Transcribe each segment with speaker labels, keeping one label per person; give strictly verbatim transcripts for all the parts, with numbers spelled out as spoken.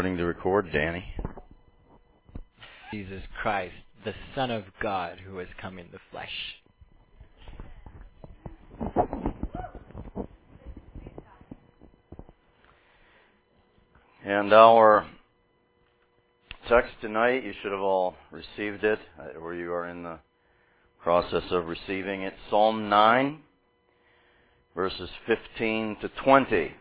Speaker 1: starting to record, Danny.
Speaker 2: Jesus Christ, the Son of God, who has come in the flesh.
Speaker 1: And our text tonight, you should have all received it, or you are in the process of receiving it. Psalm nine, verses fifteen to twenty.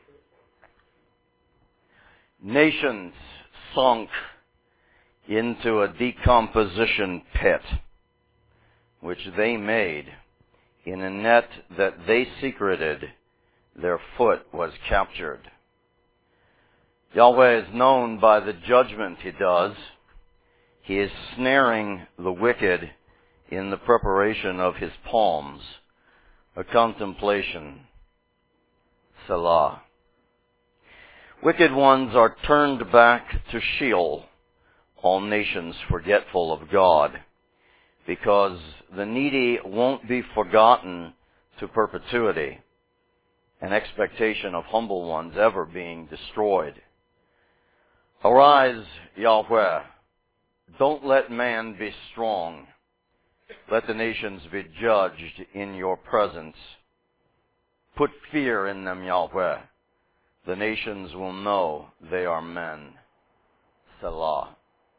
Speaker 1: Nations sunk into a decomposition pit, which they made. In a net that they secreted, their foot was captured. Yahweh is known by the judgment He does. He is snaring the wicked in the preparation of His palms. A contemplation. Selah. Wicked ones are turned back to Sheol, all nations forgetful of God, because the needy won't be forgotten to perpetuity, an expectation of humble ones ever being destroyed. Arise, Yahweh, don't let man be strong. Let the nations be judged in your presence. Put fear in them, Yahweh. The nations will know they are men. Selah.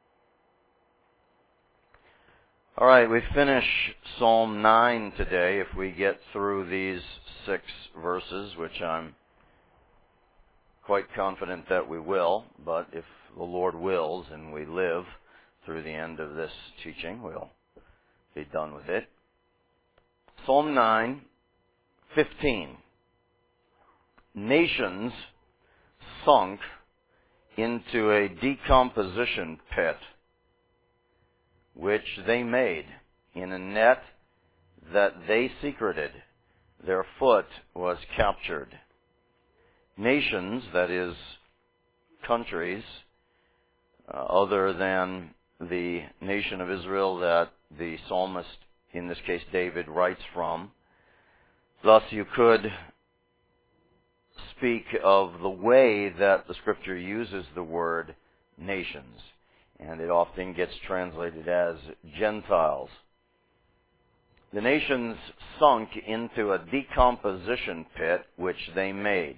Speaker 1: All right, we finish Psalm nine today if we get through these six verses, which I'm quite confident that we will, but if the Lord wills and we live through the end of this teaching, we'll be done with it. Psalm nine, fifteen. Nations sunk into a decomposition pit, which they made in a net that they secreted. Their foot was captured. Nations, that is, countries, uh, other than the nation of Israel that the psalmist, in this case David, writes from. Thus you could speak of the way that the Scripture uses the word nations, and it often gets translated as Gentiles. The nations sunk into a decomposition pit which they made.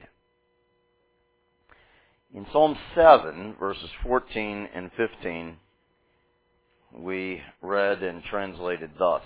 Speaker 1: In Psalm seven, verses fourteen and fifteen, we read and translated thus: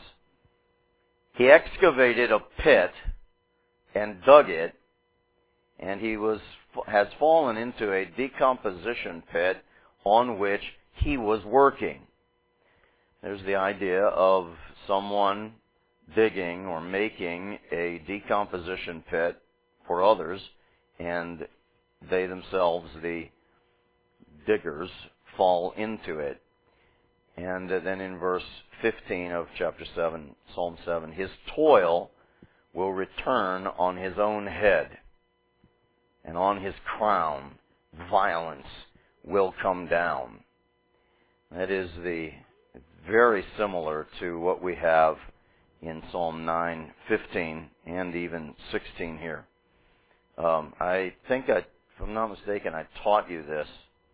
Speaker 1: He excavated a pit and dug it, and he was has fallen into a decomposition pit on which he was working. There's the idea of someone digging or making a decomposition pit for others, and they themselves, the diggers, fall into it. And then in verse fifteen of chapter seven, Psalm seven, his toil will return on his own head, and on his crown violence will come down. That is the very similar to what we have in Psalm nine, fifteen, and even sixteen here. Um, I think, I, if I'm not mistaken, I taught you this,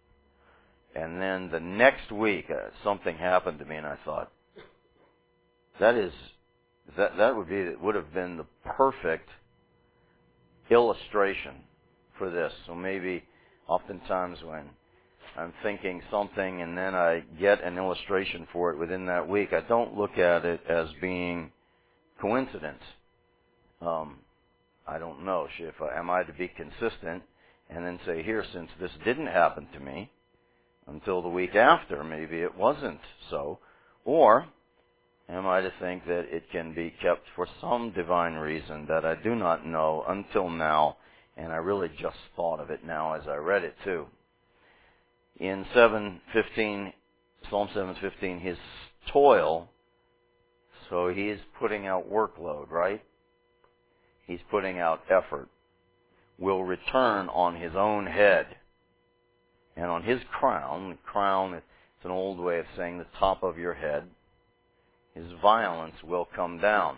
Speaker 1: and then the next week uh, something happened to me, and I thought, that is that that would be would have been the perfect illustration for this. So maybe oftentimes when I'm thinking something and then I get an illustration for it within that week, I don't look at it as being coincidence. Um, I don't know if I, am I to be consistent and then say, here, since this didn't happen to me until the week after, maybe it wasn't so, or am I to think that it can be kept for some divine reason that I do not know until now, and I really just thought of it now as I read it too. In seven fifteen, Psalm seven fifteen, his toil, so he is putting out workload, right? He's putting out effort, will return on his own head. And on his crown, the crown, it's an old way of saying the top of your head, his violence will come down.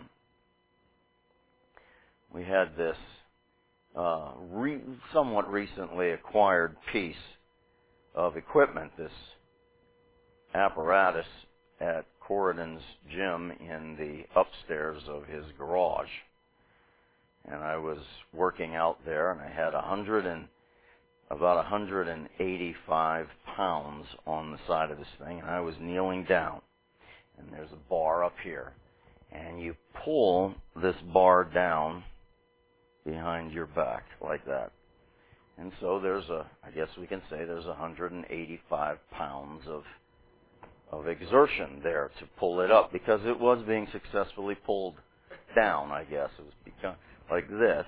Speaker 1: We had this uh, re- somewhat recently acquired piece of equipment, this apparatus at Corridon's gym in the upstairs of his garage. And I was working out there, and I had a hundred and about one hundred eighty-five pounds on the side of this thing, and I was kneeling down. And there's a bar up here, and you pull this bar down behind your back like that. And so there's a, I guess we can say there's one hundred eighty-five pounds of of exertion there to pull it up, because it was being successfully pulled down, I guess. It was become like this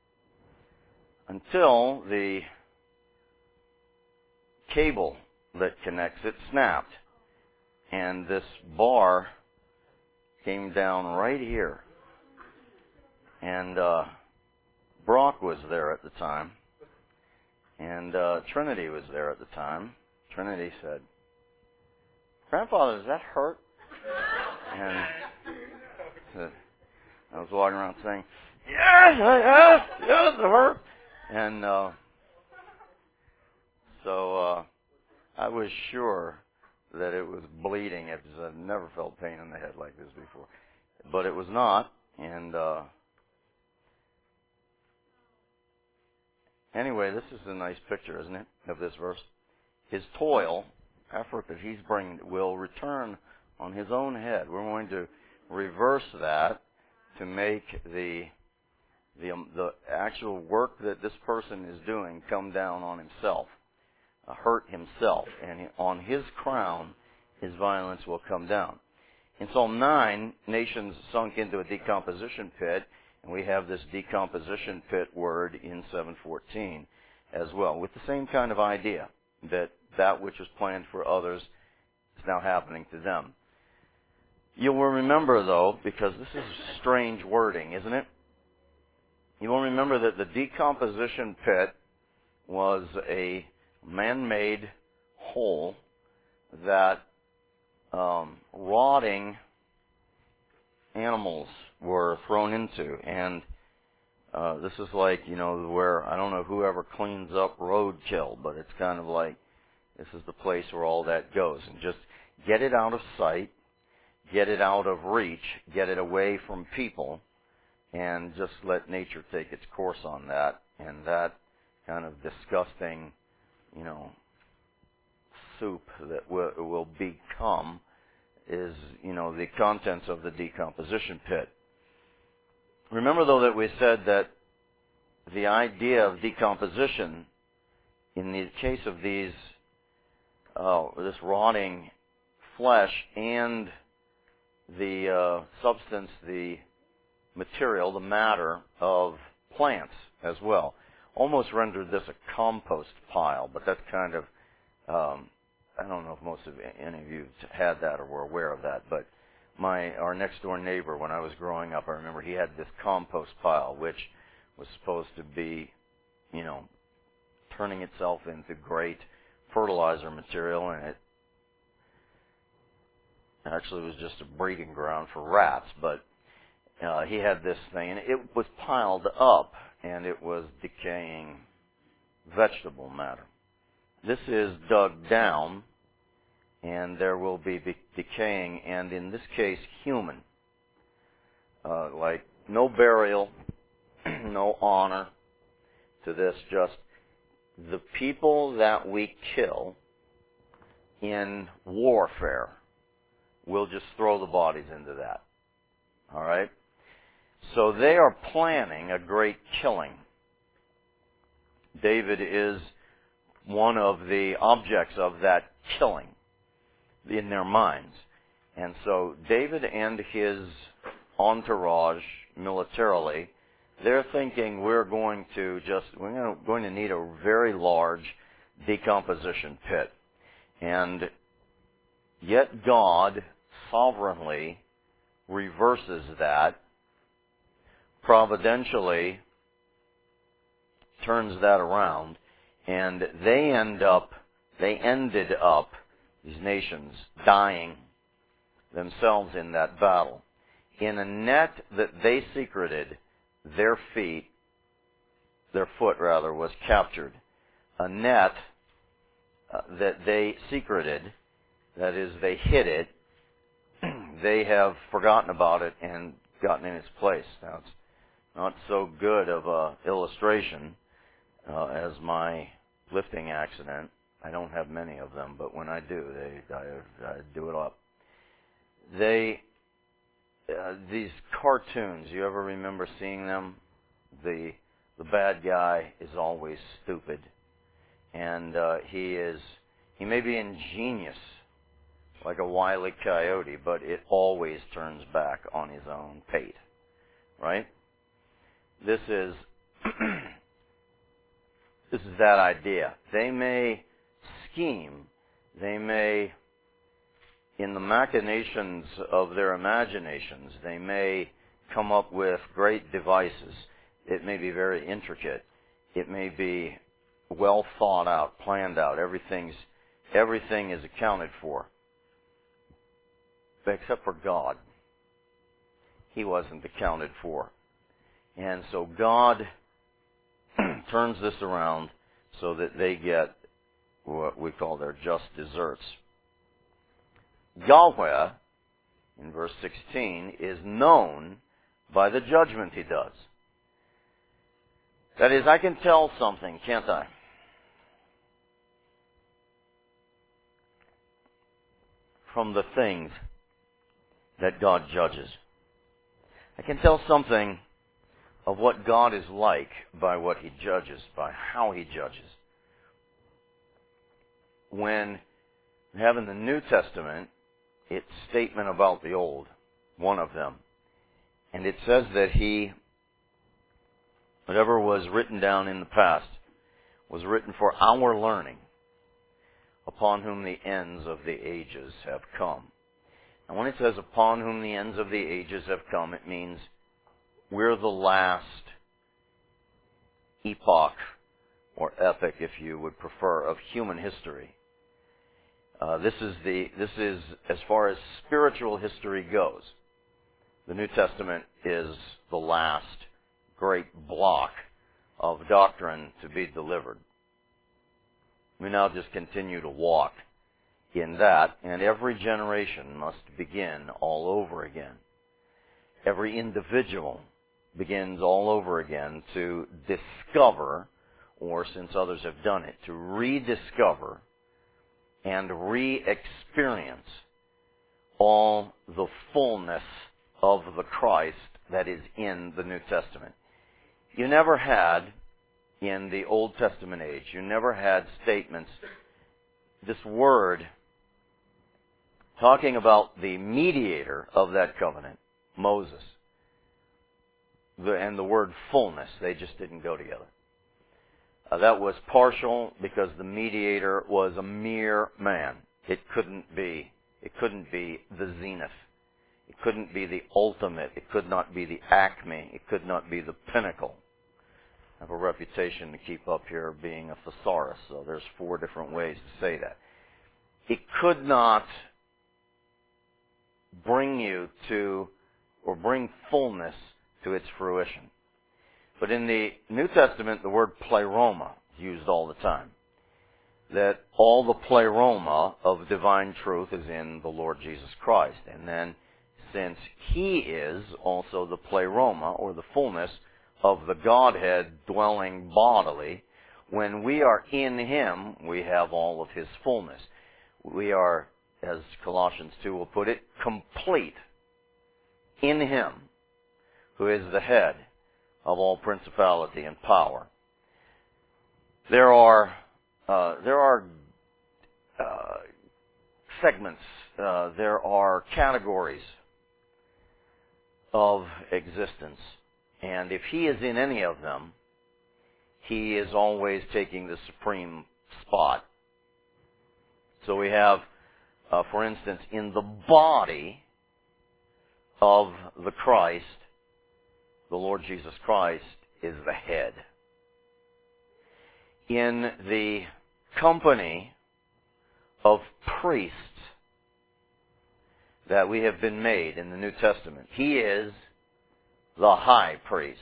Speaker 1: until the cable that connects it snapped, and this bar came down right here. And uh, Brock was there at the time, and uh, Trinity was there at the time. Trinity said, "Grandfather, does that hurt?" And uh, I was walking around saying, "Yes, yes, yes, it hurt." And uh, so uh, I was sure that it was bleeding, because I've never felt pain in the head like this before. But it was not. And uh, anyway, this is a nice picture, isn't it, of this verse? His toil, effort that he's bringing, will return on his own head. We're going to reverse that to make the the um, the actual work that this person is doing come down on himself, uh, hurt himself, and he, on his crown his violence will come down. In Psalm nine, nations sunk into a decomposition pit, and we have this decomposition pit word in seven fourteen as well, with the same kind of idea, that that which was planned for others is now happening to them. You will remember, though, because this is strange wording, isn't it? You will remember that the decomposition pit was a man-made hole that um, rotting animals were thrown into. And uh, this is like, you know, where, I don't know whoever cleans up roadkill, but it's kind of like, this is the place where all that goes. And just get it out of sight, get it out of reach, get it away from people, and just let nature take its course on that. And that kind of disgusting, you know, soup that will, will become is, you know, the contents of the decomposition pit. Remember, though, that we said that the idea of decomposition, in the case of these, uh, this rotting flesh and the uh, substance, the material, the matter of plants as well, almost rendered this a compost pile. But that's kind of, um, I don't know if most of any of you had that or were aware of that, but my our next door neighbor, when I was growing up, I remember he had this compost pile, which was supposed to be, you know, turning itself into great fertilizer material, and it actually was just a breeding ground for rats. But uh, he had this thing, and it was piled up, and it was decaying vegetable matter. This is dug down, and there will be decaying, and in this case, human. Uh, like, no burial, no honor to this, just the people that we kill in warfare, we'll just throw the bodies into that. All right? So they are planning a great killing. David is one of the objects of that killing in their minds. And so David and his entourage militarily, they're thinking we're going to just, we're going to need a very large decomposition pit. And yet God sovereignly reverses that, providentially turns that around, and they end up, they ended up, these nations, dying themselves in that battle. In a net that they secreted, their feet, their foot rather, was captured. A net uh, that they secreted, that is, they hid it, they have forgotten about it and gotten in its place. Now, it's not so good of a illustration uh, as my lifting accident. I don't have many of them, but when I do, they I, I do it up. They uh, these cartoons. You ever remember seeing them? The the bad guy is always stupid, and uh, he is he may be ingenious, like a wily coyote, but it always turns back on his own pate. Right? This is this is that idea. They may scheme, they may, in the machinations of their imaginations, they may come up with great devices. It may be very intricate. It may be well thought out, planned out. Everything's everything is accounted for, except for God. He wasn't accounted for. And so God turns this around so that they get what we call their just deserts. Yahweh, in verse sixteen, is known by the judgment he does. That is, I can tell something, can't I? From the things that God judges. I can tell something of what God is like by what he judges, by how he judges. When we have in the New Testament its statement about the Old, one of them, and it says that he, whatever was written down in the past, was written for our learning, upon whom the ends of the ages have come. And when it says upon whom the ends of the ages have come, it means we're the last epoch, or epoch if you would prefer, of human history. Uh, this is the this is as far as spiritual history goes. The New Testament is the last great block of doctrine to be delivered. We now just continue to walk in that, and every generation must begin all over again. Every individual begins all over again to discover, or since others have done it, to rediscover and re-experience all the fullness of the Christ that is in the New Testament. You never had, in the Old Testament age, you never had statements, this word, talking about the mediator of that covenant, Moses, the, and the word fullness. They just didn't go together. Uh, that was partial because the mediator was a mere man. It couldn't be, it couldn't be the zenith. It couldn't be the ultimate. It could not be the acme. It could not be the pinnacle. I have a reputation to keep up here of being a thesaurus, so there's four different ways to say that. It could not bring you to, or bring fullness to its fruition. But in the New Testament, the word pleroma is used all the time. That all the pleroma of divine truth is in the Lord Jesus Christ. And then, since He is also the pleroma, or the fullness, of the Godhead dwelling bodily, when we are in Him, we have all of His fullness. We are, as Colossians two will put it, complete in Him, who is the head of all principality and power. There are uh, there are uh, segments, uh, there are categories of existence, and if He is in any of them, He is always taking the supreme spot. So we have, uh, for instance, in the body of the Christ, the Lord Jesus Christ is the head. In the company of priests that we have been made in the New Testament, He is the high priest.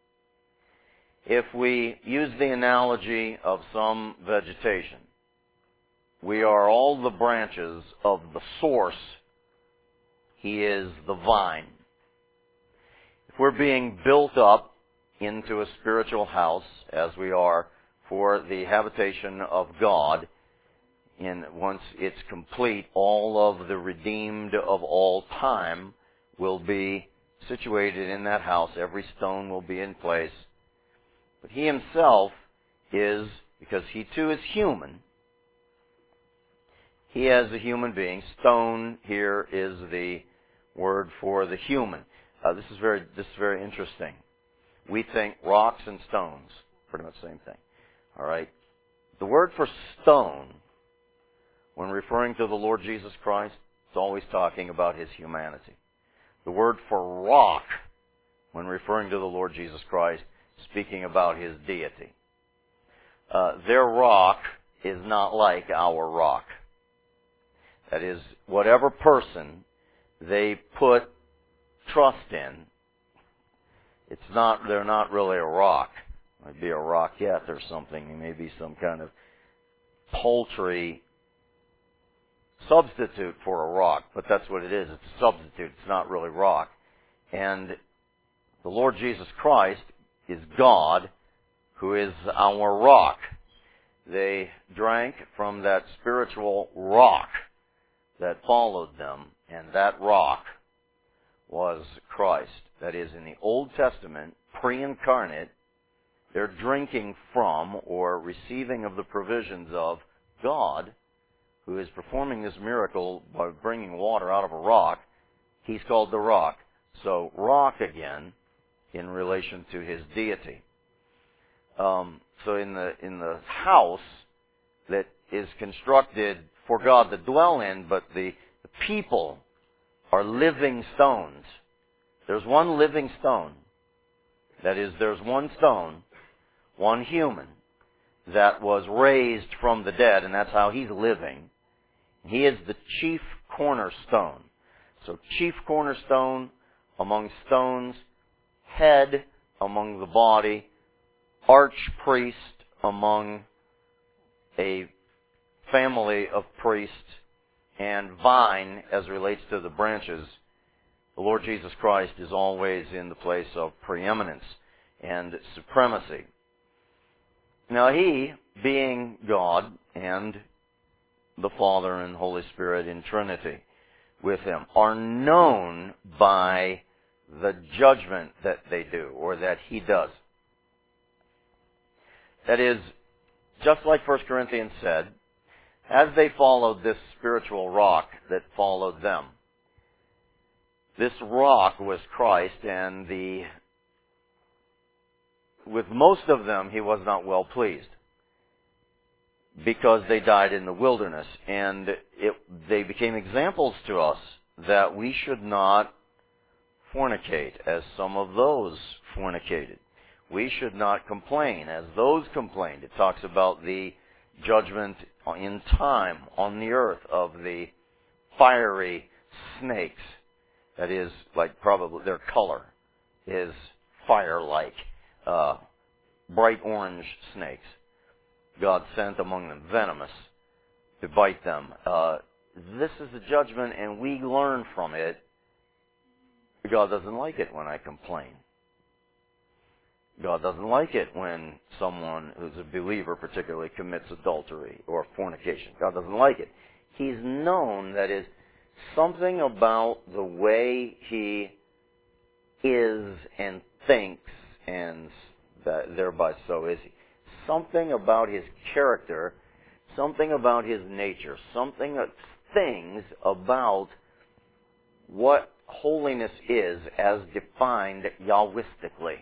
Speaker 1: If we use the analogy of some vegetation, We are all the branches of the source. He is the vine. If we're being built up into a spiritual house, as we are for the habitation of God, and once it's complete, all of the redeemed of all time will be situated in that house. Every stone will be in place. But He Himself is, because He too is human, He as a human being, stone here is the word for the human. Uh, this is very this is very interesting. We think rocks and stones, pretty much the same thing. All right? The word for stone, when referring to the Lord Jesus Christ, it's always talking about His humanity. The word for rock, when referring to the Lord Jesus Christ, speaking about His deity. Uh, their rock is not like our rock. That is, whatever person they put trust in, it's not, they're not really a rock. It might be a rockette or something. It may be some kind of paltry substitute for a rock, but that's what it is. It's a substitute. It's not really rock. And the Lord Jesus Christ is God, who is our rock. They drank from that spiritual rock that followed them, and that rock was Christ. That is, in the Old Testament, pre-incarnate, they're drinking from or receiving of the provisions of God, who is performing this miracle by bringing water out of a rock. He's called the rock. So, rock again, in relation to His deity. Um, so in the in the house that is constructed for God to dwell in, but the, the people are living stones. There's one living stone. That is, there's one stone, one human, that was raised from the dead, and that's how He's living. He is the chief cornerstone. So chief cornerstone among stones, head among the body, archpriest among a family of priests, and vine as relates to the branches. The Lord Jesus Christ is always in the place of preeminence and supremacy. Now He, being God and the Father and Holy Spirit in Trinity with Him, are known by the judgment that they do, or that He does. That is, just like First Corinthians said, as they followed this spiritual rock that followed them, this rock was Christ, and the with most of them He was not well pleased, because they died in the wilderness, and it, they became examples to us that we should not fornicate, as some of those fornicated. We should not complain, as those complained. It talks about the judgment in time on the earth of the fiery snakes. That is, like probably their color is fire-like, uh, bright orange snakes. God sent among them venomous to bite them. Uh, this is the judgment, and we learn from it. God doesn't like it when I complain. God doesn't like it when someone who's a believer particularly commits adultery or fornication. God doesn't like it. He's known, that is, something about the way He is and thinks, and that thereby so is He. Something about His character, something about His nature, something, things about what holiness is as defined Yahwistically.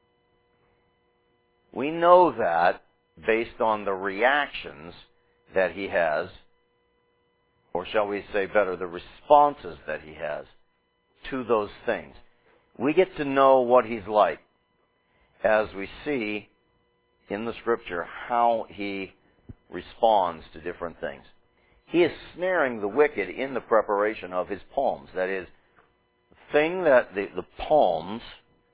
Speaker 1: We know that based on the reactions that He has, or shall we say better, the responses that He has to those things. We get to know what He's like as we see in the Scripture how He responds to different things. He is snaring the wicked in the preparation of His palms. That is, the thing that the, the palms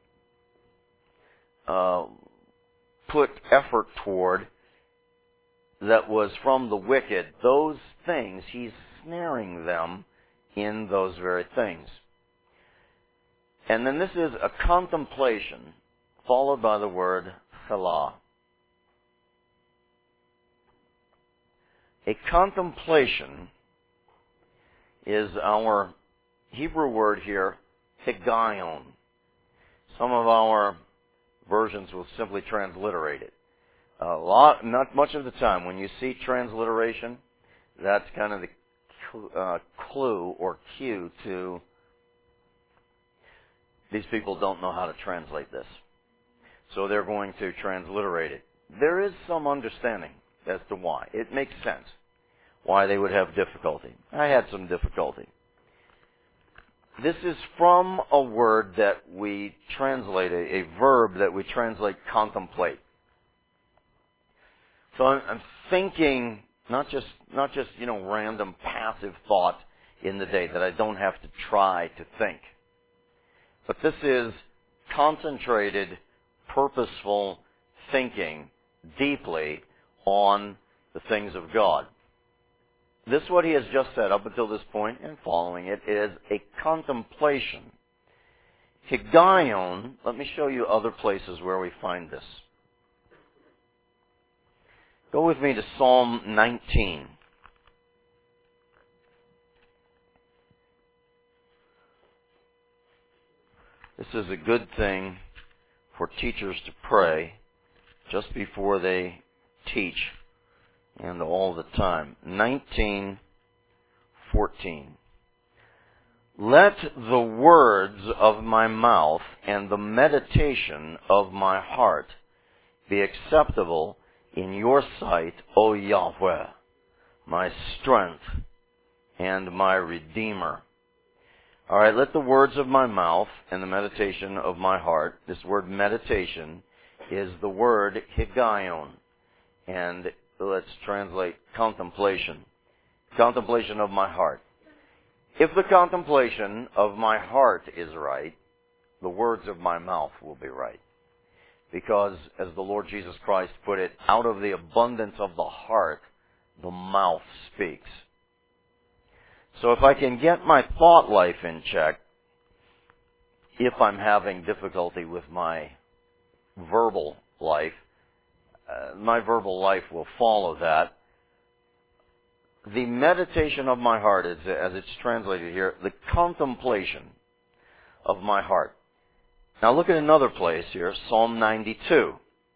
Speaker 1: uh, put effort toward that was from the wicked, those things, he's snaring them in those very things. And then this is a contemplation, followed by the word salah. A contemplation is our Hebrew word here, higayon. Some of our versions will simply transliterate it. A lot, not much of the time, when you see transliteration, that's kind of the uh, clue or cue to these people don't know how to translate this. So they're going to transliterate it. There is some understanding as to why. It makes sense why they would have difficulty. I had some difficulty. This is from a word that we translate, a, a verb that we translate contemplate. So I'm, I'm thinking, not just, not just, you know, random passive thought in the day that I don't have to try to think. But this is concentrated, purposeful thinking deeply on the things of God. This, what he has just said up until this point and following it, is a contemplation. Higayon, let me show you other places where we find this. Go with me to Psalm nineteen. This is a good thing for teachers to pray just before they teach and all the time. nineteen fourteen. Let the words of my mouth and the meditation of my heart be acceptable in your sight, O Yahweh, my strength and my Redeemer. All right, let the words of my mouth and the meditation of my heart, this word meditation is the word higayon, and let's translate contemplation. Contemplation of my heart. If the contemplation of my heart is right, the words of my mouth will be right. Because, as the Lord Jesus Christ put it, out of the abundance of the heart, the mouth speaks. So if I can get my thought life in check, if I'm having difficulty with my verbal life, uh, my verbal life will follow that. The meditation of my heart, is, as it's translated here, the contemplation of my heart. Now look at another place here, Psalm ninety-two,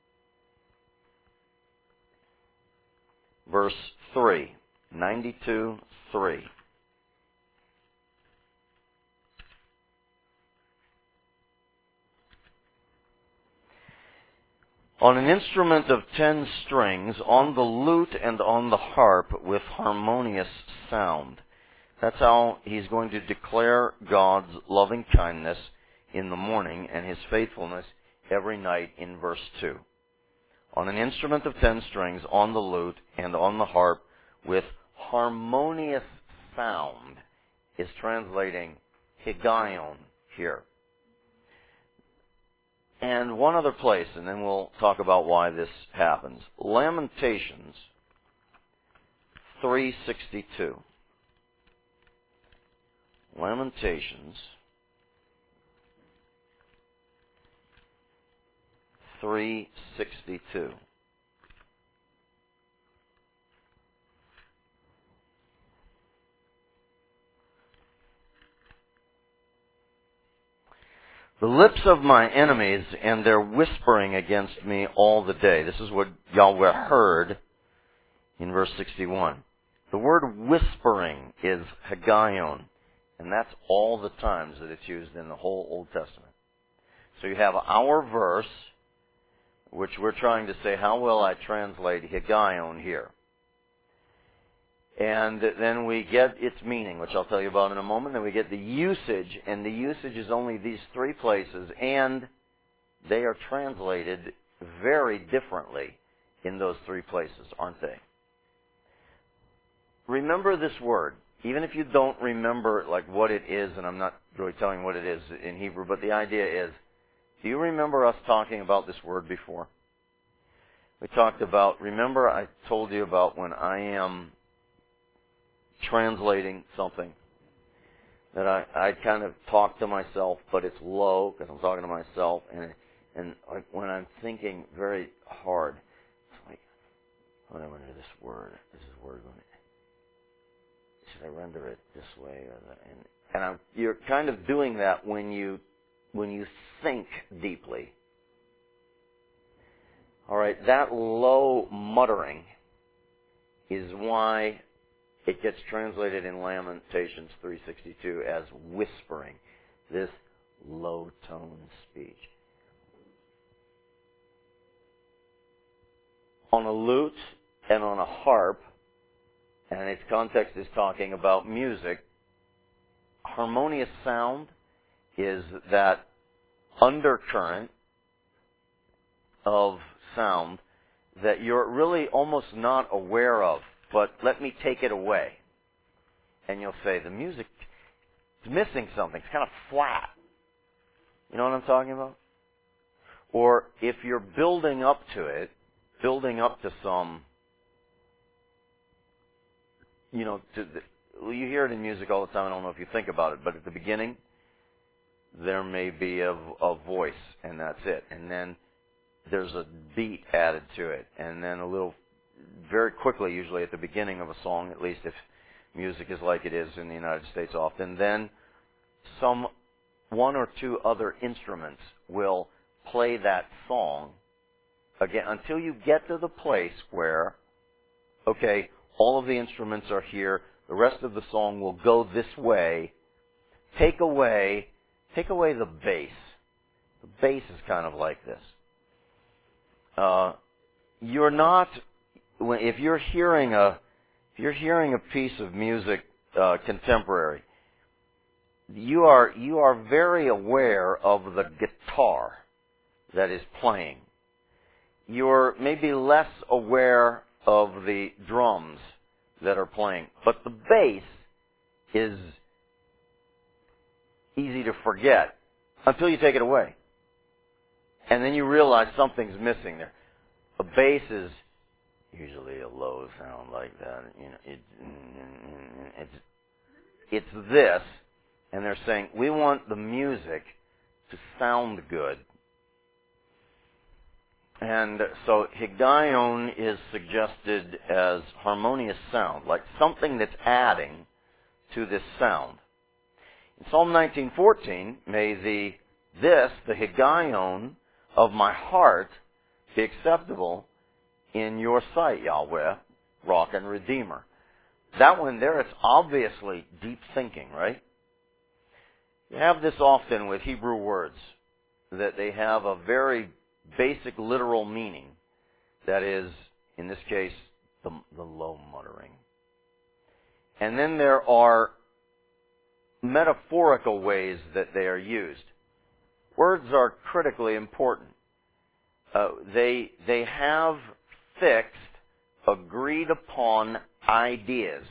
Speaker 1: verse three. ninety-two, three. On an instrument of ten strings, on the lute and on the harp, with harmonious sound. That's how he's going to declare God's loving kindness in the morning and his faithfulness every night in verse two. On an instrument of ten strings, on the lute and on the harp, with harmonious sound, is translating higayon here. And one other place, and then we'll talk about why this happens. Lamentations three sixty-two. Lamentations three sixty-two. The lips of my enemies and their whispering against me all the day. This is what Yahweh heard in verse sixty-one. The word whispering is higayon, and that's all the times that it's used in the whole Old Testament. So you have our verse, which we're trying to say, how will I translate higayon here? And then we get its meaning, which I'll tell you about in a moment. Then we get the usage, and the usage is only these three places, and they are translated very differently in those three places, aren't they? Remember this word, even if you don't remember like what it is, and I'm not really telling you what it is in Hebrew, but the idea is, do you remember us talking about this word before? We talked about, remember I told you about when I am translating something, that I, I kind of talk to myself, but it's low because I'm talking to myself, and and like when I'm thinking very hard, it's like, what do I want to do this word? Is this word going to, should I render it this way or that? And, and I'm, you're kind of doing that when you when you think deeply. All right, that low muttering is why it gets translated in Lamentations three sixty-two as whispering, this low-tone speech. On a lute and on a harp, and its context is talking about music, harmonious sound is that undercurrent of sound that you're really almost not aware of, but let me take it away. And you'll say, the music is missing something. It's kind of flat. You know what I'm talking about? Or if you're building up to it, building up to some, you know, to the, well, you hear it in music all the time. I don't know if you think about it, but at the beginning, there may be a, a voice, and that's it. And then there's a beat added to it, and then a little, very quickly, usually at the beginning of a song, at least if music is like it is in the United States often, then some one or two other instruments will play that song again until you get to the place where, okay, all of the instruments are here, the rest of the song will go this way. Take away, take away the bass. The bass is kind of like this. Uh, you're not, if you're hearing a, if you're hearing a piece of music, uh, contemporary, you are, you are very aware of the guitar that is playing. You're maybe less aware of the drums that are playing, but the bass is easy to forget until you take it away. And then you realize something's missing there. A bass is usually a low sound like that. You know, it, it's it's this, and they're saying we want the music to sound good. And so higgaion is suggested as harmonious sound, like something that's adding to this sound. In Psalm nineteen fourteen, may the this the higgaion of my heart be acceptable in your sight, Yahweh, Rock and Redeemer. That one there, it's obviously deep thinking, right? You have this often with Hebrew words, that they have a very basic literal meaning. That is, in this case, the, the low muttering. And then there are metaphorical ways that they are used. Words are critically important. Uh, they they have fixed, agreed upon ideas.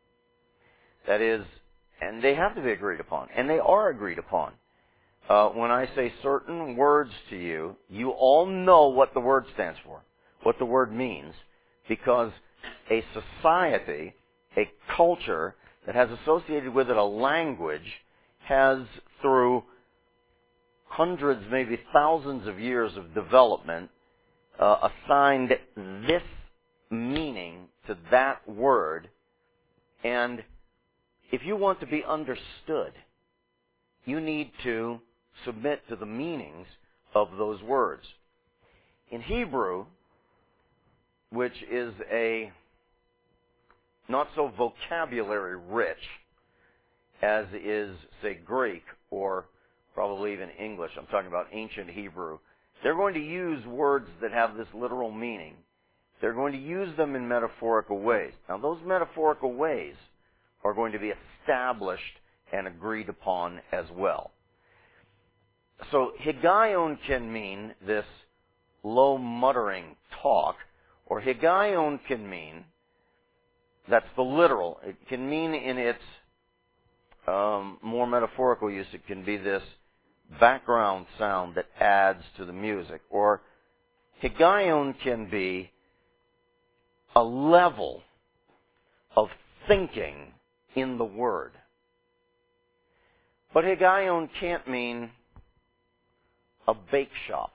Speaker 1: That is, and they have to be agreed upon, and they are agreed upon. Uh, when I say certain words to you, you all know what the word stands for, what the word means, because a society, a culture that has associated with it a language, has through hundreds, maybe thousands of years of development, uh, assigned this meaning to that word. And if you want to be understood, you need to submit to the meanings of those words. In Hebrew, which is a not so vocabulary rich as is, say, Greek or probably even English. I'm talking about ancient Hebrew. They're going to use words that have this literal meaning. They're going to use them in metaphorical ways. Now, those metaphorical ways are going to be established and agreed upon as well. So, higgaion can mean this low muttering talk, or higgaion can mean, that's the literal, it can mean in its um, more metaphorical use, it can be this background sound that adds to the music. Or Higgaion can be a level of thinking in the Word. But Higgaion can't mean a bake shop.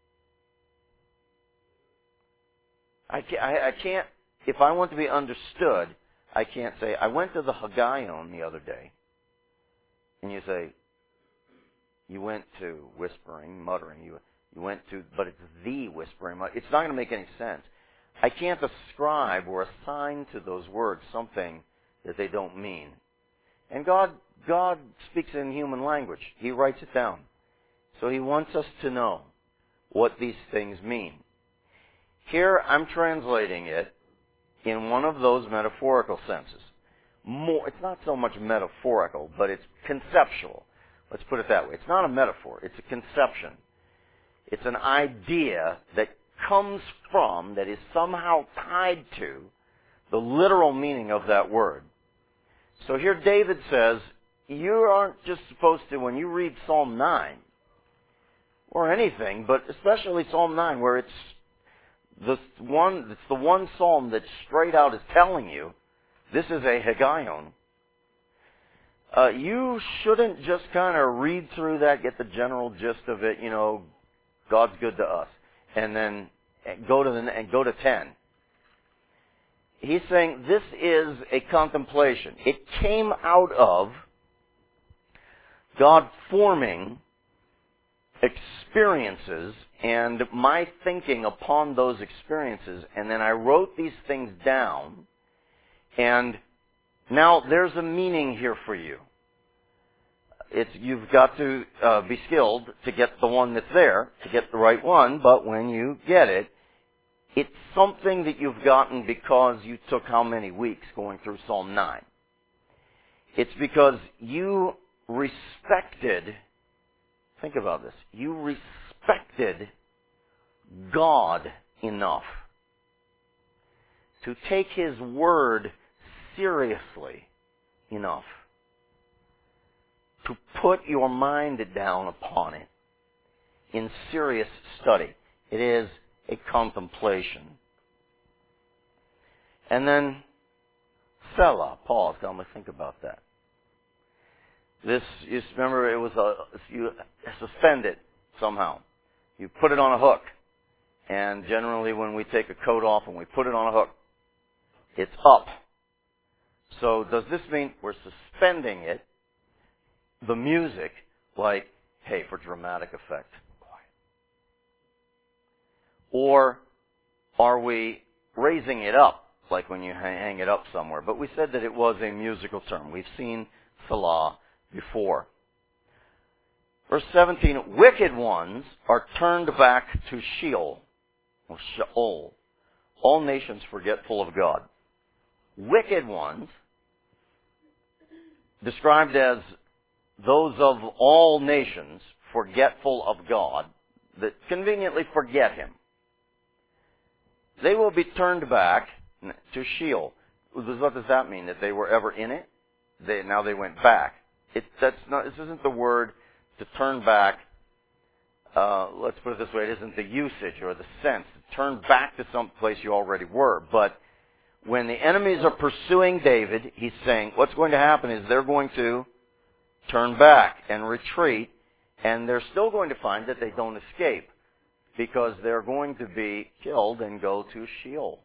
Speaker 1: I can't, I, I can't, if I want to be understood, I can't say, I went to the Higgaion the other day. And you say, you went to whispering, muttering, you, you went to, but it's the whispering, it's not going to make any sense. I can't ascribe or assign to those words something that they don't mean. And God, God speaks in human language. He writes it down. So He wants us to know what these things mean. Here I'm translating it in one of those metaphorical senses. More, it's not so much metaphorical, but it's conceptual. Let's put it that way. It's not a metaphor. It's a conception. It's an idea that comes from, that is somehow tied to, the literal meaning of that word. So here David says, you aren't just supposed to, when you read Psalm nine, or anything, but especially Psalm nine, where it's the one, it's the one psalm that straight out is telling you, this is a Higgaion. Uh, you shouldn't just kind of read through that, get the general gist of it, you know, God's good to us, and then go to the and go to ten. He's saying this is a contemplation. It came out of God forming experiences and my thinking upon those experiences, and then I wrote these things down, and now there's a meaning here for you. It's, you've got to uh, be skilled to get the one that's there, to get the right one, but when you get it, it's something that you've gotten because you took how many weeks going through Psalm nine? It's because you respected, think about this, you respected God enough to take His Word seriously enough to put your mind down upon it in serious study. It is a contemplation. And then, Selah, pause, I'm going to think about that. This, you remember, it was a, you suspend it somehow. You put it on a hook. And generally when we take a coat off and we put it on a hook, it's up. So does this mean we're suspending it, the music, like, hey, for dramatic effect, quiet? Or are we raising it up, like when you hang it up somewhere? But we said that it was a musical term. We've seen Salah before. Verse seventeen, wicked ones are turned back to Sheol, or Sheol, all nations forgetful of God. Wicked ones, described as those of all nations forgetful of God, that conveniently forget Him. They will be turned back to Sheol. What does that mean? That they were ever in it? They, now they went back. It, that's not, this isn't the word to turn back. Uh, let's put it this way. It isn't the usage or the sense. To turn back to some place you already were. But when the enemies are pursuing David, he's saying what's going to happen is they're going to turn back and retreat, and they're still going to find that they don't escape because they're going to be killed and go to Sheol.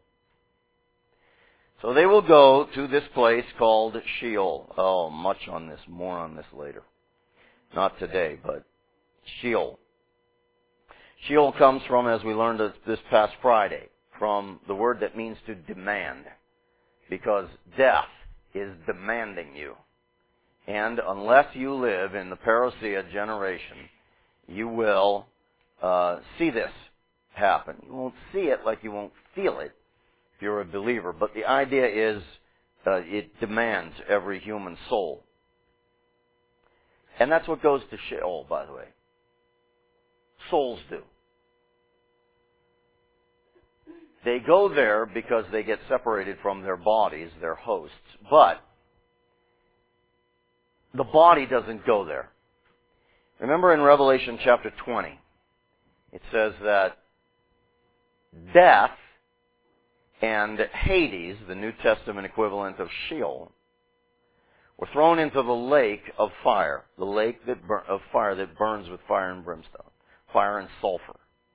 Speaker 1: So they will go to this place called Sheol. Oh, much on this, more on this later. Not today, but Sheol. Sheol comes from, as we learned this past Friday, from the word that means to demand, because death is demanding you. And unless you live in the parousia generation, you will uh, see this happen. You won't see it like you won't feel it if you're a believer. But the idea is uh, it demands every human soul. And that's what goes to Sheol, by the way. Souls do. They go there because they get separated from their bodies, their hosts. But the body doesn't go there. Remember in Revelation chapter twenty, it says that death and Hades, the New Testament equivalent of Sheol, were thrown into the lake of fire, the lake that bur- of fire that burns with fire and brimstone, fire and sulfur.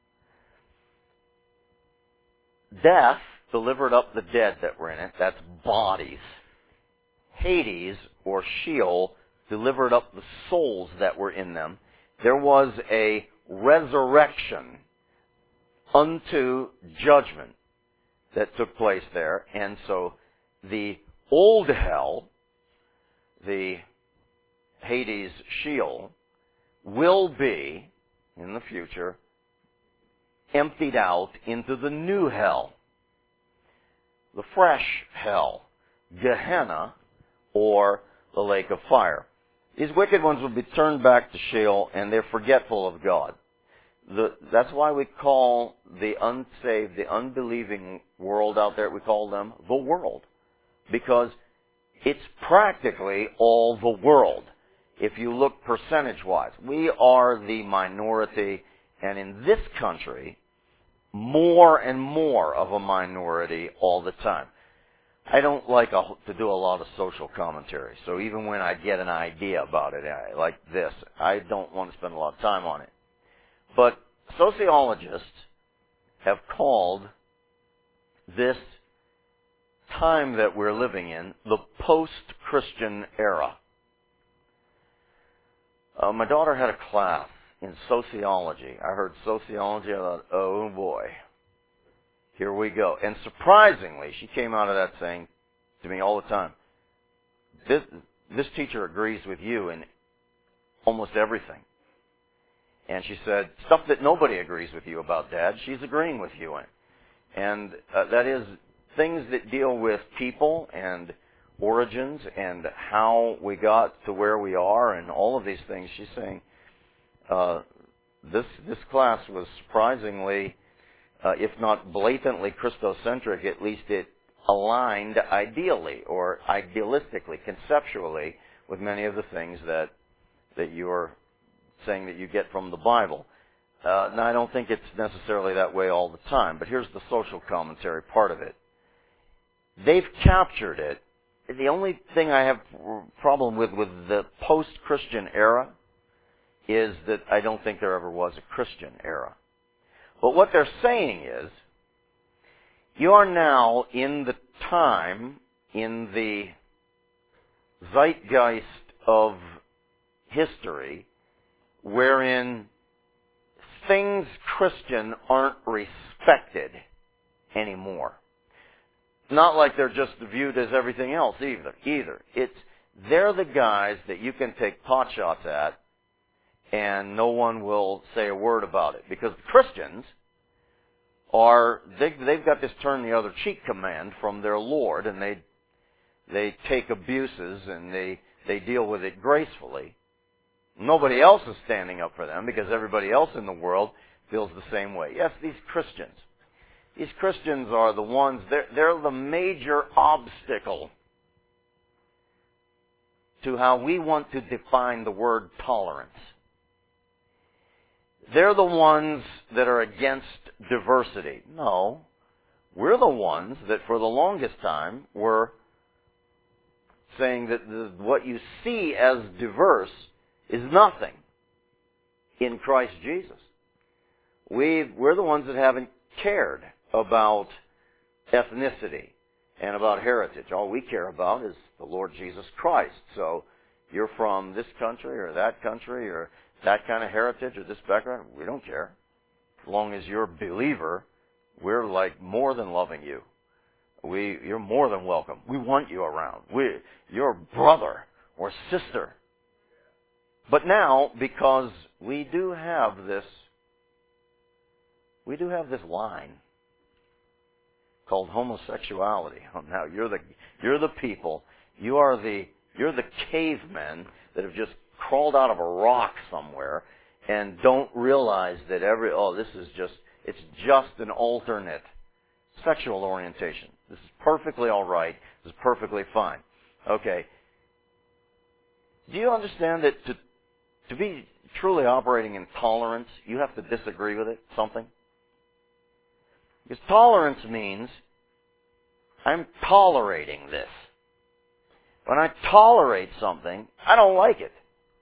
Speaker 1: Death delivered up the dead that were in it, that's bodies. Hades, or Sheol, delivered up the souls that were in them. There was a resurrection unto judgment that took place there. And so the old hell, the Hades, Sheol, will be, in the future, emptied out into the new hell, the fresh hell, Gehenna, or the lake of fire. These wicked ones will be turned back to Sheol, and they're forgetful of God. The, that's why we call the unsaved, the unbelieving world out there, we call them the world. Because it's practically all the world. If you look percentage-wise, we are the minority, and in this country, more and more of a minority all the time. I don't like a, to do a lot of social commentary, so even when I get an idea about it, I, like this, I don't want to spend a lot of time on it. But sociologists have called this time that we're living in the post-Christian era. Uh, my daughter had a class in sociology. I heard sociology, I thought, oh boy, here we go. And surprisingly, she came out of that saying to me all the time, this, this teacher agrees with you in almost everything. And she said, stuff that nobody agrees with you about, Dad, she's agreeing with you in. And uh, that is things that deal with people and origins and how we got to where we are and all of these things. She's saying uh, this this class was surprisingly, uh, if not blatantly Christocentric, at least it aligned ideally or idealistically, conceptually, with many of the things that that you're saying that you get from the Bible. Uh, now, I don't think it's necessarily that way all the time, but here's the social commentary part of it. They've captured it. The only thing I have a problem with with the post-Christian era is that I don't think there ever was a Christian era. But what they're saying is, you are now in the time, in the zeitgeist of history, wherein things Christian aren't respected anymore. Not like they're just viewed as everything else either. Either it's they're the guys that you can take pot shots at, and no one will say a word about it, because the Christians are they, they've got this turn the other cheek command from their Lord, and they they take abuses and they they deal with it gracefully. Nobody else is standing up for them because everybody else in the world feels the same way. Yes, these Christians. These Christians are the ones, they're, they're the major obstacle to how we want to define the word tolerance. They're the ones that are against diversity. No, we're the ones that for the longest time were saying that the, what you see as diverse is nothing in Christ Jesus. We've, we're the ones that haven't cared about ethnicity and about heritage. All we care about is the Lord Jesus Christ. So you're from this country or that country or that kind of heritage or this background, we don't care. As long as you're a believer, we're like more than loving you. We, you're more than welcome. We want you around. We, you're brother or sister. But now, because we do have this, we do have this line called homosexuality. Now you're the you're the people. You are the you're the cavemen that have just crawled out of a rock somewhere and don't realize that every oh this is just it's just an alternate sexual orientation. This is perfectly all right. This is perfectly fine. Okay. Do you understand that to To be truly operating in tolerance, you have to disagree with it, something. Because tolerance means I'm tolerating this. When I tolerate something, I don't like it.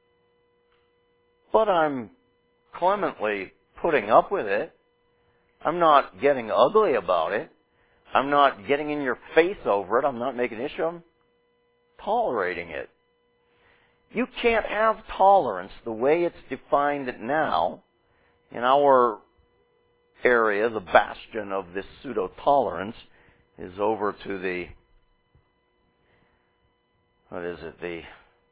Speaker 1: But I'm clemently putting up with it. I'm not getting ugly about it. I'm not getting in your face over it. I'm not making an issue. I'm tolerating it. You can't have tolerance the way it's defined now in our area. The bastion of this pseudo-tolerance is over to the, what is it, the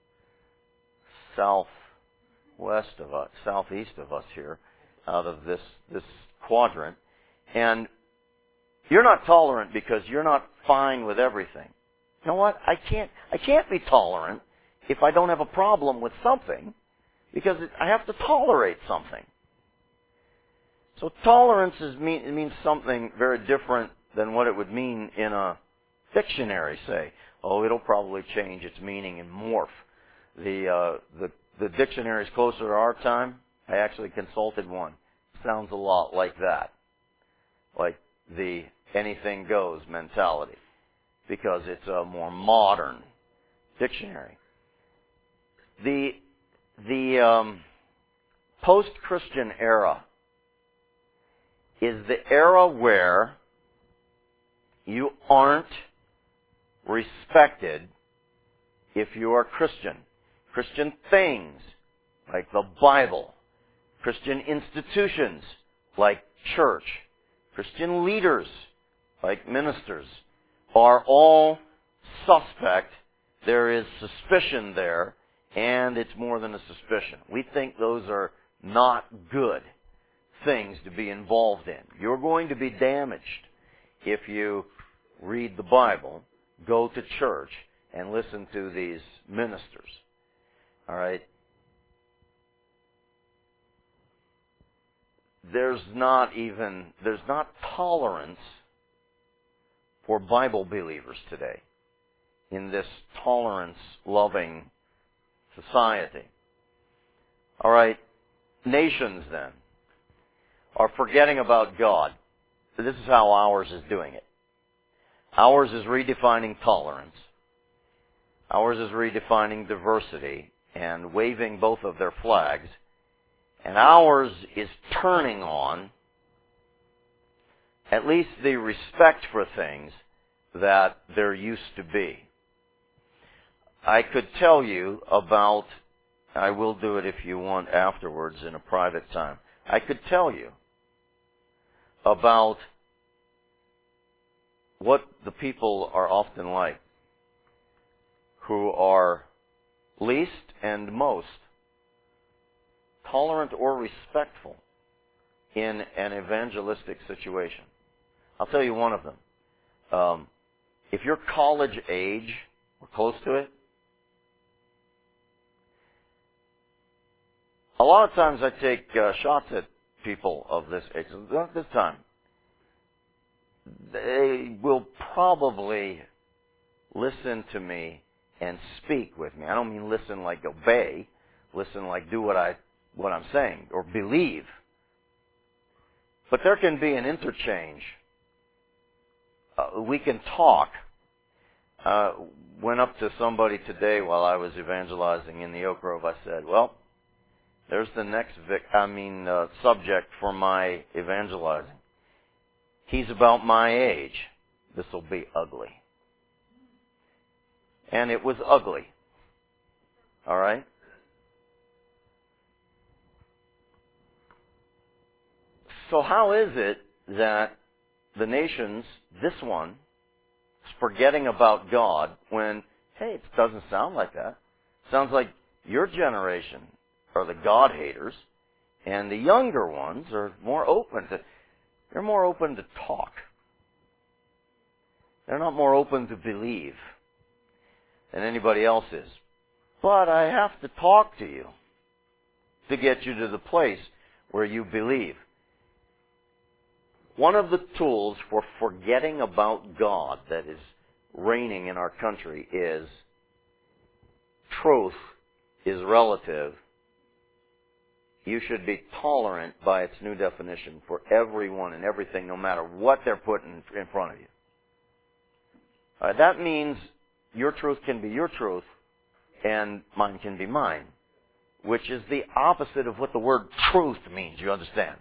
Speaker 1: southwest of us, southeast of us here, out of this, this quadrant. And you're not tolerant because you're not fine with everything. You know what? I can't, I can't be tolerant if I don't have a problem with something, because I have to tolerate something. So tolerance is mean, it means something very different than what it would mean in a dictionary, say. Oh, it'll probably change its meaning and morph. The, uh, the, the dictionaries closer to our time, I actually consulted one. Sounds a lot like that. Like the anything goes mentality. Because it's a more modern dictionary. The, the um, post-Christian era is the era where you aren't respected if you are Christian. Christian things, like the Bible. Christian institutions, like church. Christian leaders, like ministers, are all suspect. There is suspicion there, and it's more than a suspicion. We think those are not good things to be involved in. You're going to be damaged if you read the Bible, go to church, and listen to these ministers. All right? There's not even, there's not tolerance for Bible believers today in this tolerance-loving society. All right, nations then are forgetting about God. So this is how ours is doing it. Ours is redefining tolerance. Ours is redefining diversity and waving both of their flags. And ours is turning on at least the respect for things that there used to be. I could tell you about, I will do it if you want afterwards in a private time. I could tell you about what the people are often like who are least and most tolerant or respectful in an evangelistic situation. I'll tell you one of them. Um, if you're college age or close to it, a lot of times I take uh, shots at people of this age. Not this time. They will probably listen to me and speak with me. I don't mean listen like obey. Listen like do what I what I'm saying or believe. But there can be an interchange. Uh, we can talk. Uh, went up to somebody today while I was evangelizing in the Oak Grove. I said, "Well, there's the next vic- I mean uh, subject for my evangelizing. He's about my age. This will be ugly." And it was ugly. All right? So how is it that the nations, this one, is forgetting about God when, hey, it doesn't sound like that. It sounds like your generation are the God haters, and the younger ones are more open to, they're more open to talk. They're not more open to believe than anybody else is. But I have to talk to you to get you to the place where you believe. One of the tools for forgetting about God that is reigning in our country is truth is relative you should be tolerant by its new definition for everyone and everything, no matter what they're putting in front of you. Uh, that means your truth can be your truth and mine can be mine, which is the opposite of what the word truth means, you understand?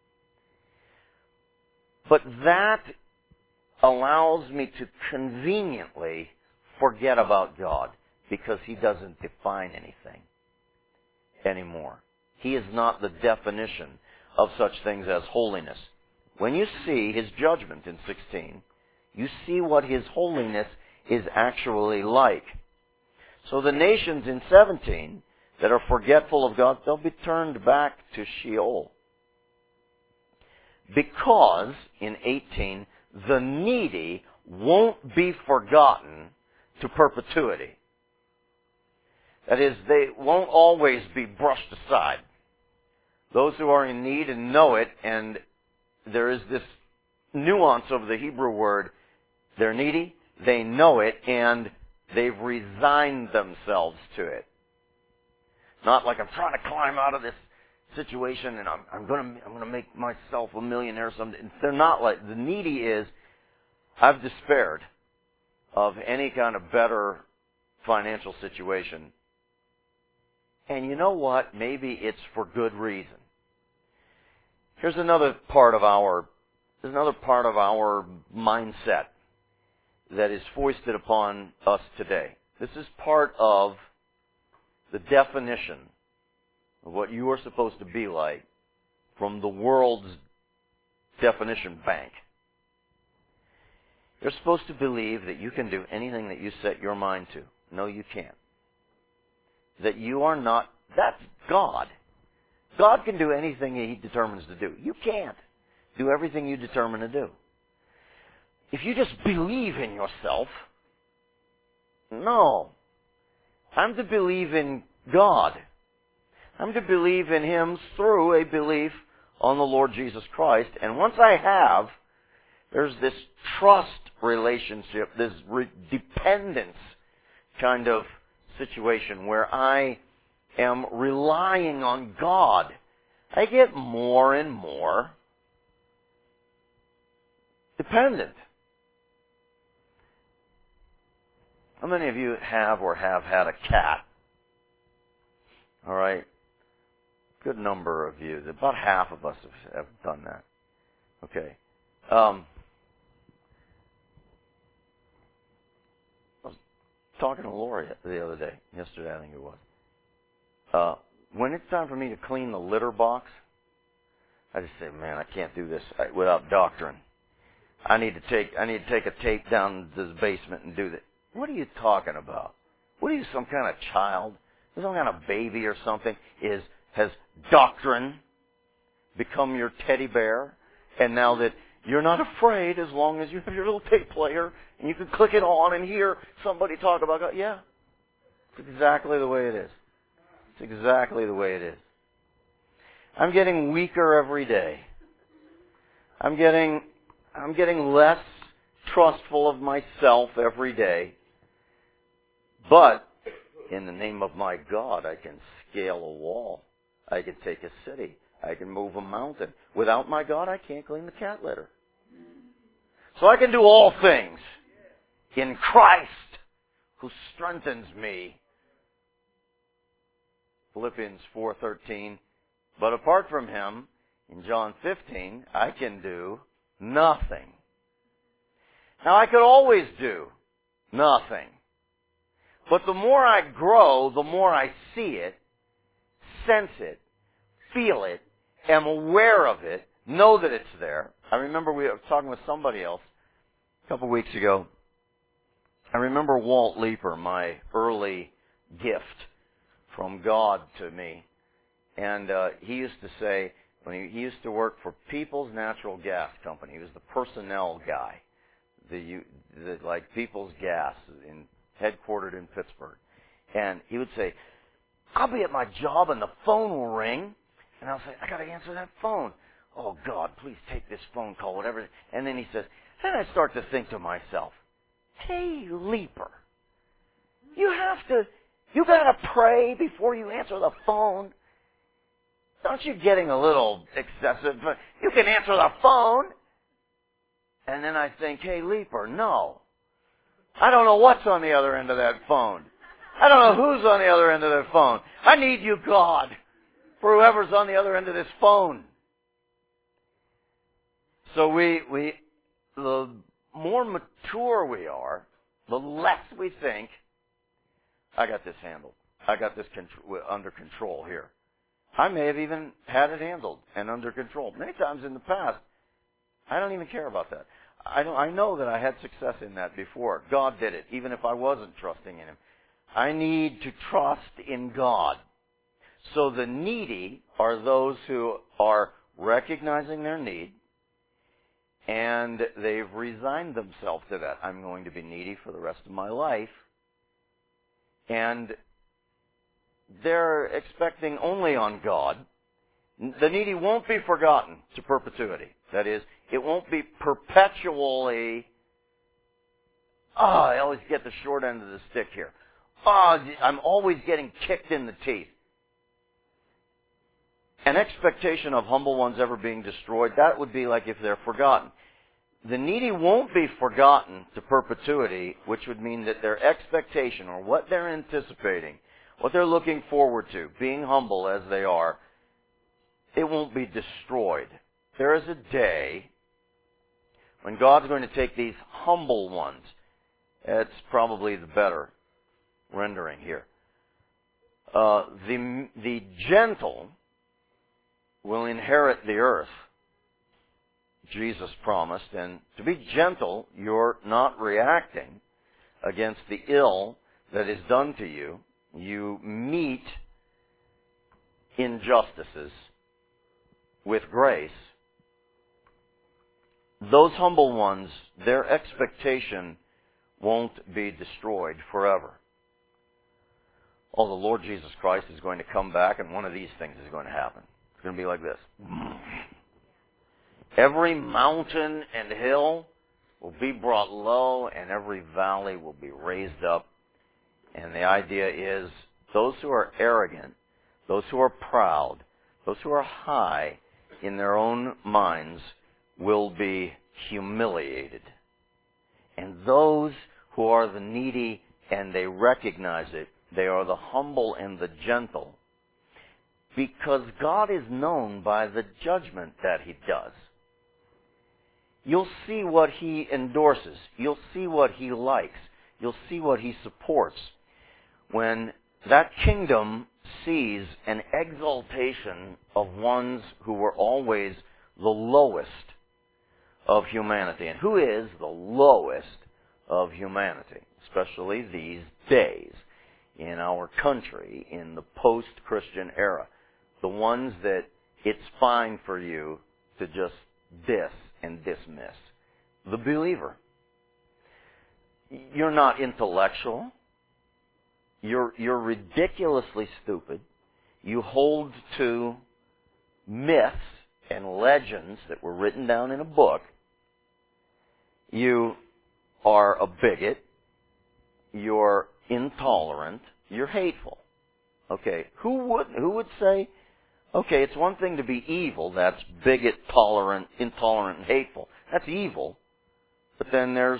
Speaker 1: But that allows me to conveniently forget about God because He doesn't define anything anymore. He is not the definition of such things as holiness. When you see His judgment in sixteen, you see what His holiness is actually like. So the nations in seventeen that are forgetful of God, they'll be turned back to Sheol. Because, in eighteen, the needy won't be forgotten to perpetuity. That is, they won't always be brushed aside. Those who are in need and know it, and there is this nuance of the Hebrew word, they're needy, they know it, and they've resigned themselves to it. Not like I'm trying to climb out of this situation and I'm, I'm going to I'm going to make myself a millionaire someday. They're not like, the needy is, I've despaired of any kind of better financial situation. And you know what? Maybe it's for good reason. Here's another part of our, there's another part of our mindset that is foisted upon us today. This is part of the definition of what you are supposed to be like from the world's definition bank. You're supposed to believe that you can do anything that you set your mind to. No, you can't. That you are not, that's God. God can do anything He determines to do. You can't do everything you determine to do. If you just believe in yourself, no. I'm to believe in God. I'm to believe in Him through a belief on the Lord Jesus Christ. And once I have, there's this trust relationship, this re- dependence kind of situation where I am relying on God. I get more and more dependent. How many of you have or have had a cat? All right. Good number of you. About half of us have, have done that. Okay. Um, I was talking to Lori the other day, yesterday I think it was. Uh, when it's time for me to clean the litter box, I just say, man, I can't do this without doctrine. I need to take I need to take a tape down to the basement and do that. What are you talking about? What are you, some kind of child? Some kind of baby or something? Is has doctrine become your teddy bear? And now that you're not afraid as long as you have your little tape player and you can click it on and hear somebody talk about God. Yeah, it's exactly the way it is. It's exactly the way it is. I'm getting weaker every day. I'm getting I'm getting less trustful of myself every day. But in the name of my God, I can scale a wall. I can take a city. I can move a mountain. Without my God, I can't clean the cat litter. So I can do all things in Christ who strengthens me. Philippians four thirteen. But apart from Him, in John fifteen, I can do nothing. Now I could always do nothing. But the more I grow, the more I see it, sense it, feel it, am aware of it, know that it's there. I remember we were talking with somebody else a couple of weeks ago. I remember Walt Leeper, my early gift from God to me. And uh, he used to say, when he, he used to work for People's Natural Gas Company. He was the personnel guy, the, the like People's Gas, in, headquartered in Pittsburgh. And he would say, I'll be at my job and the phone will ring. And I'll say, I got to answer that phone. Oh, God, please take this phone call, whatever. And then he says, then I start to think to myself, hey, Leeper, you have to, you got to pray before you answer the phone. aren't you getting a little excessive? You can answer the phone. And then I think, hey, Leaper, no. I don't know what's on the other end of that phone. I don't know who's on the other end of that phone. I need you, God, for whoever's on the other end of this phone. So we, we, the more mature we are, the less we think, I got this handled. I got this contr- under control here. I may have even had it handled and under control. Many times in the past, I don't even care about that. I don't, I know that I had success in that before. God did it, even if I wasn't trusting in Him. I need to trust in God. So the needy are those who are recognizing their need, and they've resigned themselves to that. I'm going to be needy for the rest of my life. And they're expecting only on God. The needy won't be forgotten to perpetuity. That is, it won't be perpetually, oh, I always get the short end of the stick here. Oh, I'm always getting kicked in the teeth. An expectation of humble ones ever being destroyed, that would be like if they're forgotten. The needy won't be forgotten to perpetuity, which would mean that their expectation, or what they're anticipating, what they're looking forward to, being humble as they are, it won't be destroyed. There is a day when God's going to take these humble ones. It's probably the better rendering here. Uh, the, the gentle will inherit the earth, Jesus promised. And to be gentle, you're not reacting against the ill that is done to you. You meet injustices with grace. Those humble ones, their expectation won't be destroyed forever. Oh, the Lord Jesus Christ is going to come back, and one of these things is going to happen. It's going to be like this. Every mountain and hill will be brought low, and every valley will be raised up. And the idea is, those who are arrogant, those who are proud, those who are high in their own minds will be humiliated. And those who are the needy and they recognize it, they are the humble and the gentle, because God is known by the judgment that He does. You'll see what He endorses. You'll see what He likes. You'll see what He supports. When that kingdom sees an exaltation of ones who were always the lowest of humanity. And who is the lowest of humanity? Especially these days in our country, in the post-Christian era. The ones that it's fine for you to just diss and dismiss. The believer. You're not intellectual. You're, you're ridiculously stupid. You hold to myths and legends that were written down in a book. You are a bigot. You're intolerant. You're hateful. Okay, who would who would say, okay, it's one thing to be evil, that's bigot, tolerant, intolerant, and hateful. That's evil. But then there's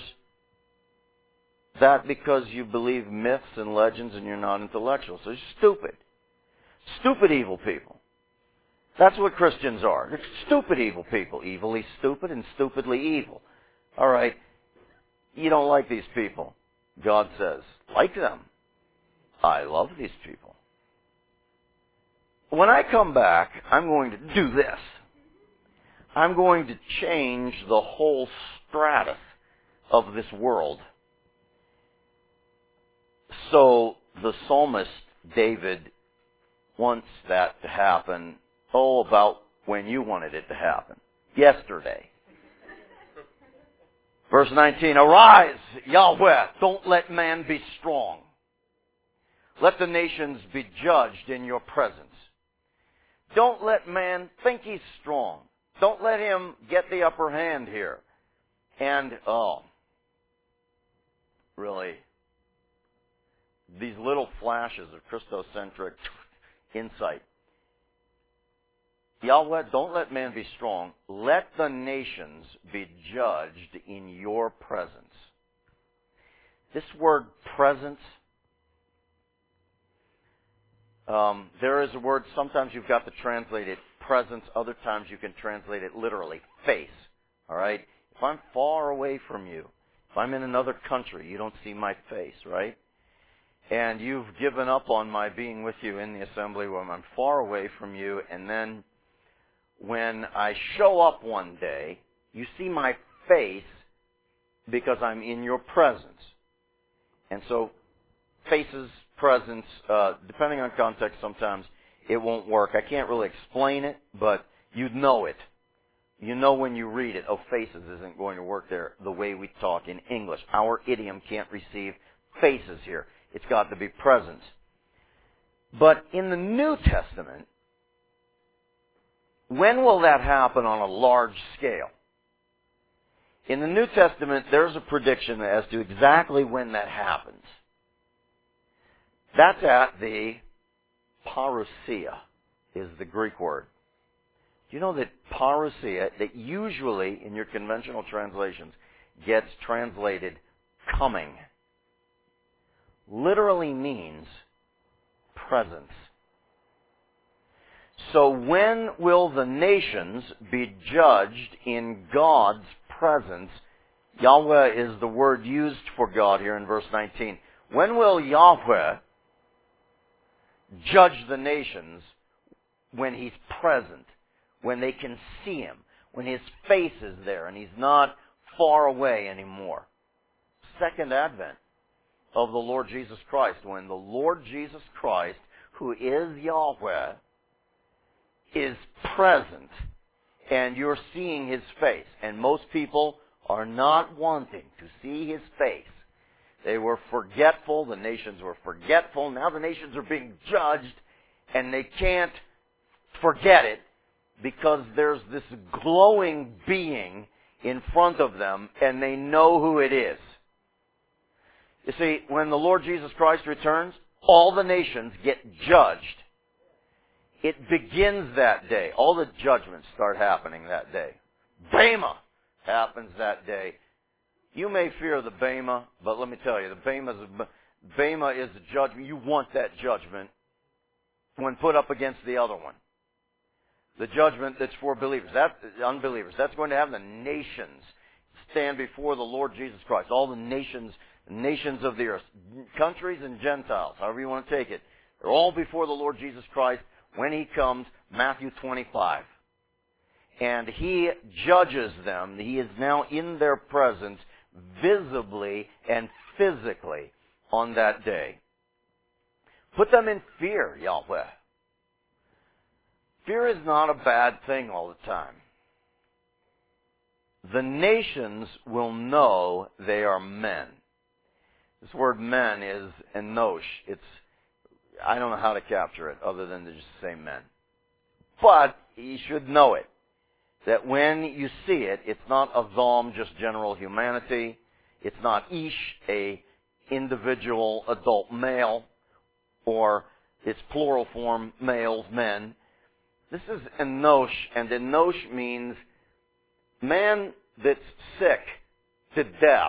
Speaker 1: that because you believe myths and legends and you're not intellectual. So you're stupid. Stupid evil people. That's what Christians are. They're stupid evil people. Evilly stupid and stupidly evil. All right. You don't like these people. God says, like them. I love these people. When I come back, I'm going to do this. I'm going to change the whole stratus of this world. So the psalmist David wants that to happen, oh, about when you wanted it to happen. Yesterday. Verse nineteen, arise, Yahweh, don't let man be strong. Let the nations be judged in your presence. Don't let man think he's strong. Don't let him get the upper hand here. And, oh, really, these little flashes of Christocentric insight. Yahweh, don't let man be strong. Let the nations be judged in your presence. This word presence, um, there is a word, sometimes you've got to translate it presence, other times you can translate it literally, face. All right? If I'm far away from you, if I'm in another country, you don't see my face, right? And you've given up on my being with you in the assembly when I'm far away from you, and then when I show up one day, you see my face because I'm in your presence. And so, faces, presence, uh, depending on context, sometimes it won't work. I can't really explain it, but you'd know it. You know when you read it, oh, faces isn't going to work there the way we talk in English. Our idiom can't receive faces here. It's got to be presence. But in the New Testament, when will that happen on a large scale? In the New Testament, there's a prediction as to exactly when that happens. That's at the parousia, is the Greek word. Do you know that parousia, that usually in your conventional translations gets translated coming, literally means presence. So when will the nations be judged in God's presence? Yahweh is the word used for God here in verse nineteen. When will Yahweh judge the nations? When He's present, when they can see Him, when His face is there and He's not far away anymore. Second advent of the Lord Jesus Christ, when the Lord Jesus Christ, who is Yahweh, is present and you're seeing His face. And most people are not wanting to see His face. They were forgetful. The nations were forgetful. Now the nations are being judged and they can't forget it because there's this glowing being in front of them and they know who it is. You see, when the Lord Jesus Christ returns, all the nations get judged. It begins that day. All the judgments start happening that day. Bema happens that day. You may fear the Bema, but let me tell you, the Bema is a, Bema is a judgment. You want that judgment when put up against the other one. The judgment that's for believers, that's unbelievers. That's going to have the nations stand before the Lord Jesus Christ. All the nations, nations of the earth, countries and Gentiles, however you want to take it. They're all before the Lord Jesus Christ when He comes, Matthew twenty-five. And He judges them. He is now in their presence visibly and physically on that day. Put them in fear, Yahweh. Fear is not a bad thing all the time. The nations will know they are men. This word men is enosh. It's, I don't know how to capture it other than to just say men. But you should know it. That when you see it, it's not Adam, just general humanity. It's not Ish, a individual adult male, or its plural form, males, men. This is Enosh, and Enosh means man that's sick to death.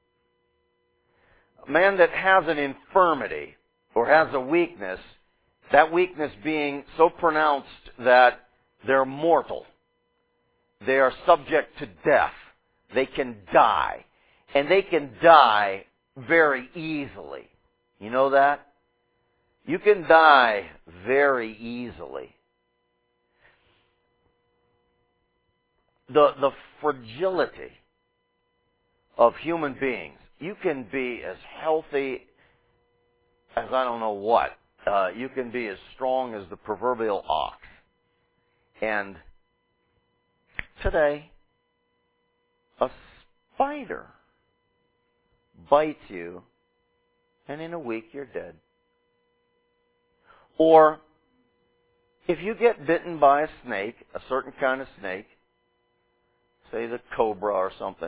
Speaker 1: A man that has an infirmity or has a weakness, that weakness being so pronounced that they're mortal. They are subject to death. They can die. And they can die very easily. You know that? You can die very easily. The, the fragility of human beings. You can be as healthy as I don't know what. Uh, you can be as strong as the proverbial ox. And today, a spider bites you, and in a week you're dead. Or, if you get bitten by a snake, a certain kind of snake, say the cobra or something,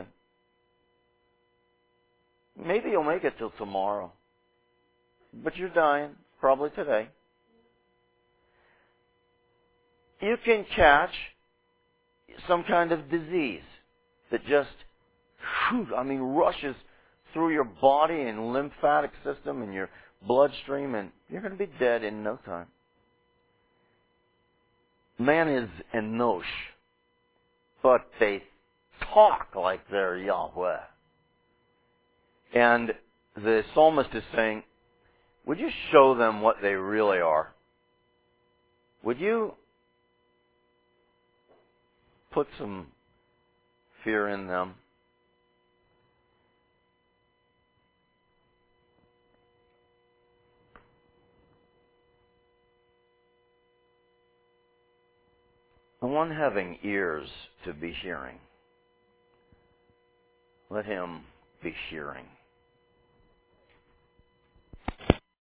Speaker 1: maybe you'll make it till tomorrow. But you're dying, probably today. you can catch some kind of disease that just, whew, I mean, rushes through your body and lymphatic system and your bloodstream, and you're going to be dead in no time. Man is enosh, but they talk like they're Yahweh. And the psalmist is saying, would you show them what they really are? Would you put some fear in them? The one having ears to be hearing, let him be hearing.